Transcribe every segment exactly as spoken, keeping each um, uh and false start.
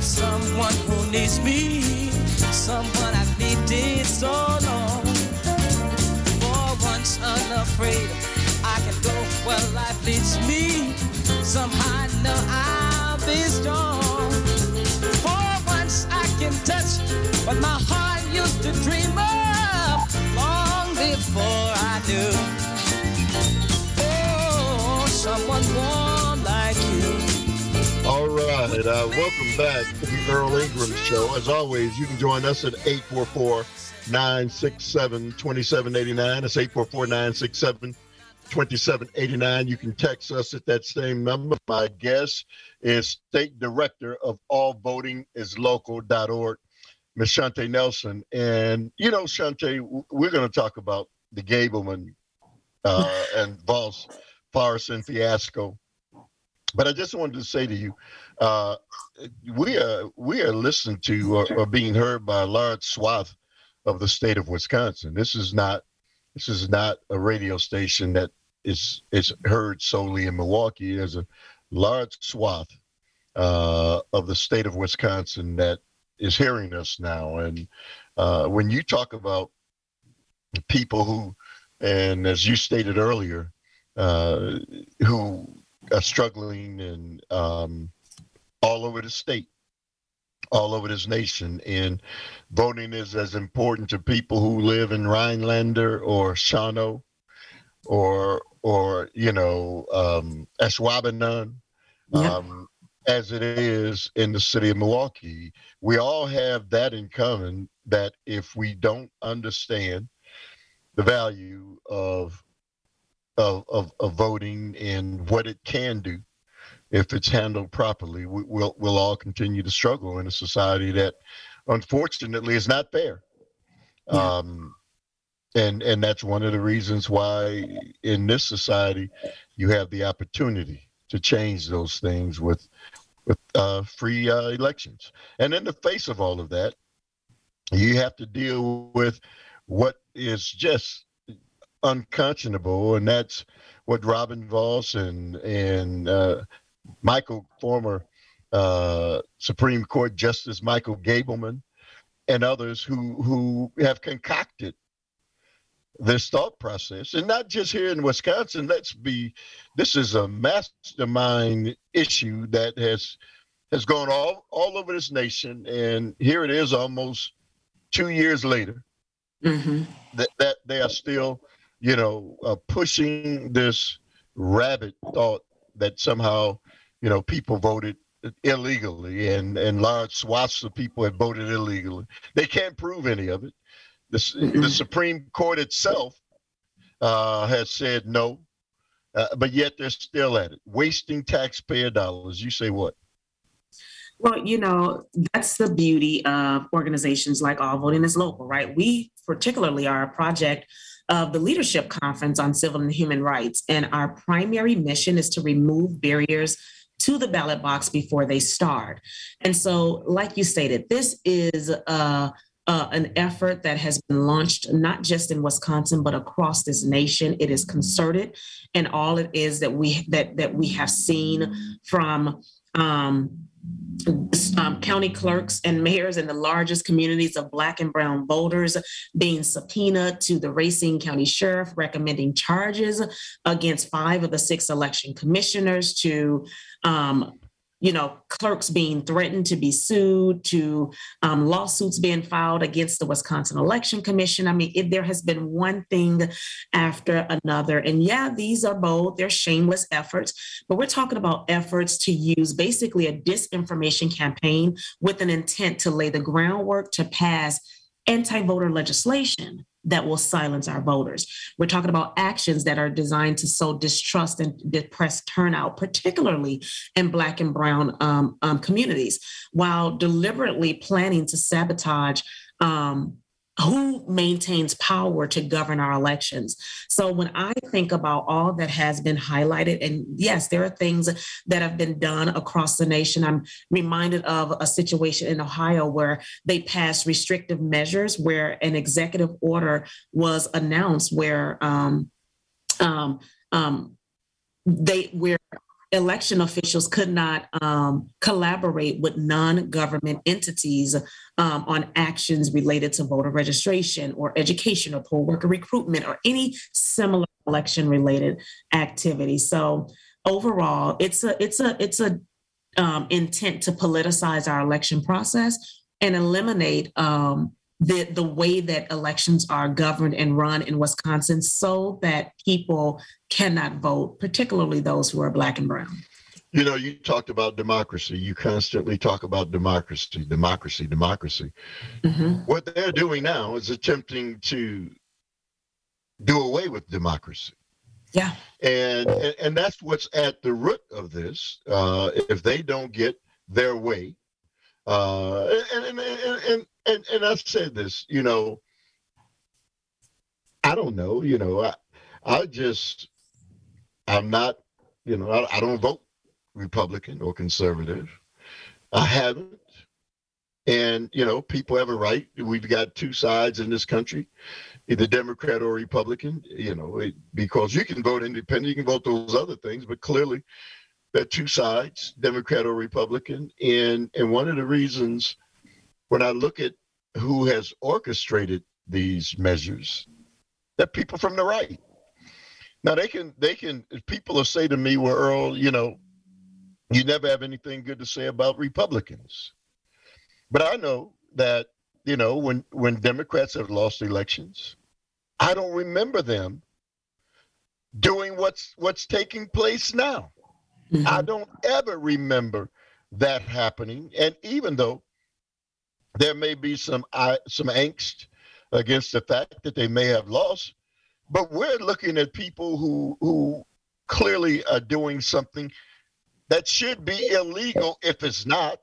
someone who needs me, someone I've needed so long. For once unafraid, I can go where life leads me. Somehow I know I'll be strong. For once I can touch what my heart used to dream of long before I knew. Oh, someone warm like you. All right, uh, welcome back to the Earl Ingram Show. As always, you can join us at eight four four, nine six seven, two seven eight nine. That's eight four four, nine six seven, two seven eight nine. You can text us at that same number. My guest is State Director of all voting is local dot org, Miz Shante Nelson. And, you know, Shante, we're going to talk about the Gableman uh, and Voss Farson fiasco. But I just wanted to say to you, uh, we are we are listened to or, or being heard by a large swath of the state of Wisconsin. This is not this is not a radio station that is is heard solely in Milwaukee. There's a large swath uh, of the state of Wisconsin that is hearing us now. And uh, when you talk about people who, and as you stated earlier, uh, who are struggling and um, all over the state, all over this nation, and voting is as important to people who live in Rhinelander or Shawano or or you know um, Ashwaubenon, Yep. um, as it is in the city of Milwaukee. We all have that in common, that if we don't understand the value of Of, of, of voting and what it can do if it's handled properly, we, we'll we'll all continue to struggle in a society that, unfortunately, is not fair. Yeah. Um, and and that's one of the reasons why in this society you have the opportunity to change those things with with uh, free uh, elections. And in the face of all of that, you have to deal with what is just unconscionable, and that's what Robin Voss and and uh, Michael, former uh, Supreme Court Justice Michael Gableman, and others who who have concocted this thought process, and not just here in Wisconsin. Let's be, this is a mastermind issue that has has gone all all over this nation, and here it is, almost two years later, Mm-hmm. that that they are still, you know, uh, pushing this rabid thought that somehow, you know, people voted illegally, and, and large swaths of people have voted illegally. They can't prove any of it. The, Mm-mm. the Supreme Court itself uh, has said no, uh, but yet they're still at it, wasting taxpayer dollars. You say what? Well, you know, that's the beauty of organizations like All Voting is Local, right? We particularly are a project of the Leadership Conference on Civil and Human Rights, and our primary mission is to remove barriers to the ballot box before they start. And so, like you stated, this is uh, uh, an effort that has been launched not just in Wisconsin, but across this nation. It is concerted, and all it is that we that that we have seen from um, Um, county clerks and mayors in the largest communities of Black and brown voters being subpoenaed, to the Racine County Sheriff recommending charges against five of the six election commissioners, to um, you know, clerks being threatened to be sued, to um, lawsuits being filed against the Wisconsin Election Commission. I mean, it, there has been one thing after another. And yeah, these are bold, they're shameless efforts, but we're talking about efforts to use basically a disinformation campaign with an intent to lay the groundwork to pass anti-voter legislation that will silence our voters. We're talking about actions that are designed to sow distrust and depress turnout, particularly in Black and brown um, um, communities, while deliberately planning to sabotage um, who maintains power to govern our elections. So when I think about all that has been highlighted, and yes, there are things that have been done across the nation. I'm reminded of a situation in Ohio where they passed restrictive measures, where an executive order was announced where um, um, um, they where election officials could not um, collaborate with non-government entities um, on actions related to voter registration or education or poll worker recruitment or any similar election-related activity. So overall, it's a it's a it's a um, intent to politicize our election process and eliminate um, the the way that elections are governed and run in Wisconsin, so that people cannot vote, particularly those who are Black and brown. You know, you talked about democracy. You constantly talk about democracy, democracy, democracy. Mm-hmm. What they're doing now is attempting to do away with democracy. Yeah. And and, and that's what's at the root of this. Uh, if they don't get their way, uh, and, and, and, and, and, and I've said this, you know, I don't know, you know, I, I just, I'm not, you know, I, I don't vote Republican or conservative. I haven't. And, you know, people have a right. We've got two sides in this country, either Democrat or Republican, you know, it, because you can vote independent, you can vote those other things, but clearly there are two sides, Democrat or Republican. And, and one of the reasons when I look at who has orchestrated these measures, they're people from the right. Now they can, they can, people will say to me, well, Earl, you know, you never have anything good to say about Republicans. But I know that, you know, when, when Democrats have lost elections, I don't remember them doing what's what's taking place now. Mm-hmm. I don't ever remember that happening. And even though there may be some uh, some angst against the fact that they may have lost, but we're looking at people who who clearly are doing something that should be illegal if it's not.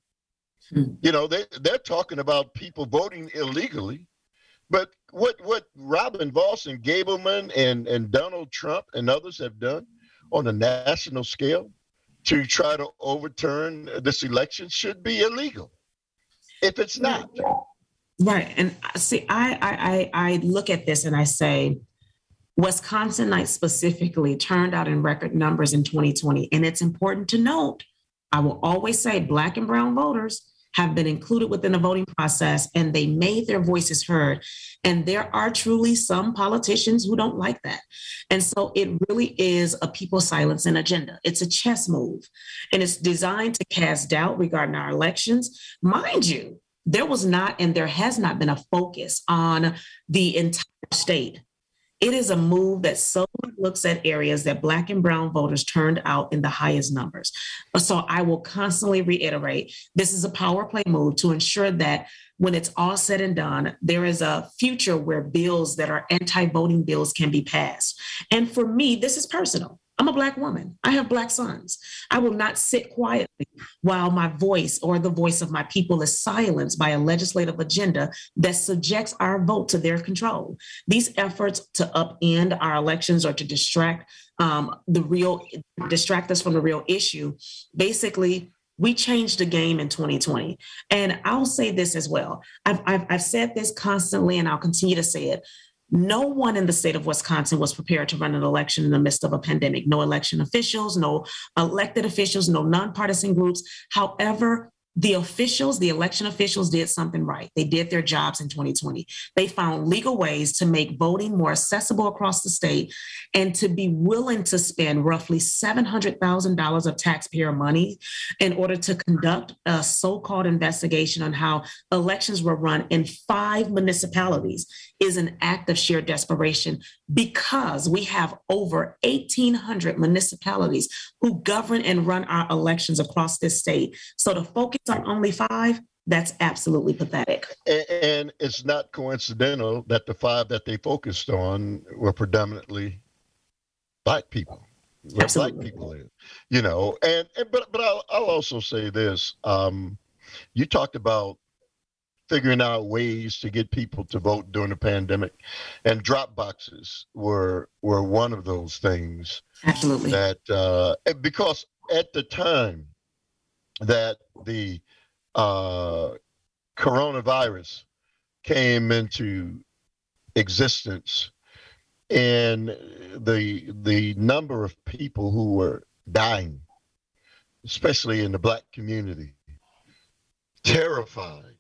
You know, they, they're talking about people voting illegally. But what what Robin Vos and Gableman and, and Donald Trump and others have done on a national scale to try to overturn this election should be illegal if it's not. Right. And see, I I I look at this and I say, Wisconsinites specifically turned out in record numbers in twenty twenty. And it's important to note, I will always say Black and brown voters have been included within the voting process and they made their voices heard. And there are truly some politicians who don't like that. And so it really is a people silencing agenda. It's a chess move and it's designed to cast doubt regarding our elections. Mind you, there was not and there has not been a focus on the entire state. It is a move that solely looks at areas that Black and brown voters turned out in the highest numbers. So I will constantly reiterate, this is a power play move to ensure that when it's all said and done, there is a future where bills that are anti-voting bills can be passed. And for me, this is personal. I'm a Black woman. I have Black sons. I will not sit quietly while my voice or the voice of my people is silenced by a legislative agenda that subjects our vote to their control. These efforts to upend our elections or to distract um, the real, distract us from the real issue, basically, we changed the game in twenty twenty. And I'll say this as well. I've, I've, I've said this constantly and I'll continue to say it. No one in the state of Wisconsin was prepared to run an election in the midst of a pandemic. No election officials, no elected officials, no nonpartisan groups. However, the officials, the election officials did something right. They did their jobs in twenty twenty. They found legal ways to make voting more accessible across the state and to be willing to spend roughly seven hundred thousand dollars of taxpayer money in order to conduct a so-called investigation on how elections were run in five municipalities is an act of sheer desperation because we have over eighteen hundred municipalities who govern and run our elections across this state. So to focus on only five, that's absolutely pathetic. And, and it's not coincidental that the five that they focused on were predominantly Black people. Where Black people live, you know, and, and but but I'll, I'll also say this. Um, you talked about figuring out ways to get people to vote during the pandemic, and drop boxes were were one of those things. Absolutely. That uh, because at the time that the uh, coronavirus came into existence, and the the number of people who were dying especially in the Black community, terrified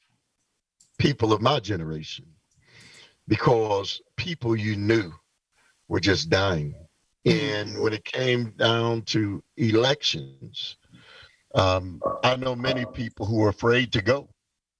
people of my generation because people you knew were just dying. And when it came down to elections, um, I know many people who were afraid to go.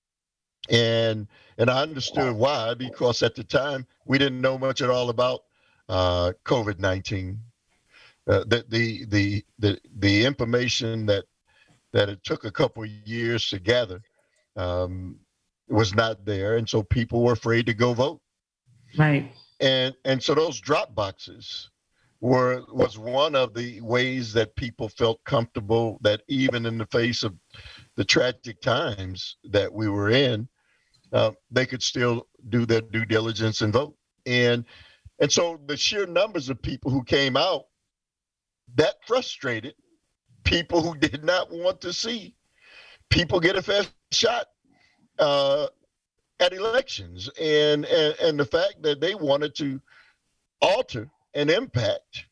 And and I understood why, because at the time we didn't know much at all about uh, COVID nineteen. Uh, the, the the the the information that that it took a couple of years to gather um, was not there, and so people were afraid to go vote. Right. And and so those drop boxes were was one of the ways that people felt comfortable that even in the face of the tragic times that we were in, uh, they could still do their due diligence and vote. And and so the sheer numbers of people who came out, that frustrated people who did not want to see people get a fair shot uh, at elections. And, and and the fact that they wanted to alter and impact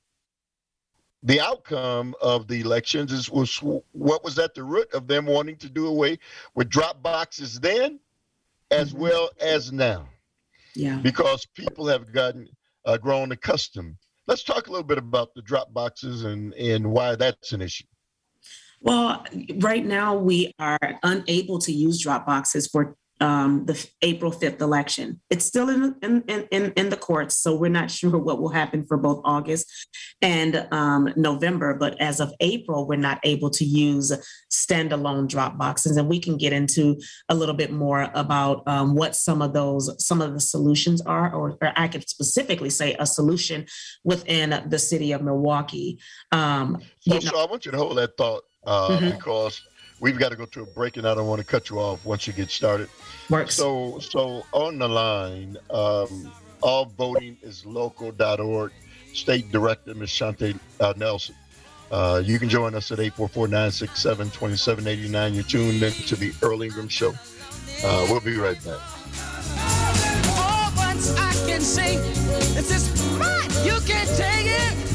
the outcome of the elections is was what was at the root of them wanting to do away with drop boxes then, as mm-hmm. well as now. Yeah. Because people have gotten uh, grown accustomed. Let's talk a little bit about the drop boxes and, and why that's an issue. Well, right now we are unable to use drop boxes for um, the April fifth election. It's still in, in, in, in the courts, so we're not sure what will happen for both August and um, November. But as of April, we're not able to use standalone drop boxes. And we can get into a little bit more about um, what some of those, some of the solutions are, or, or I could specifically say a solution within the city of Milwaukee. Um, so, you know, so I want you to hold that thought uh, mm-hmm. because we've got to go to a break, and I don't want to cut you off once you get started. Works. So, so on the line, um, all voting is local dot org. State Director, Miz Shante uh, Nelson. Uh, you can join us at eight four four, nine six seven, two seven eight nine. You're tuned in to the Earl Ingram Show. Uh, we'll be right back. For once I can say, this is mine. You can take it.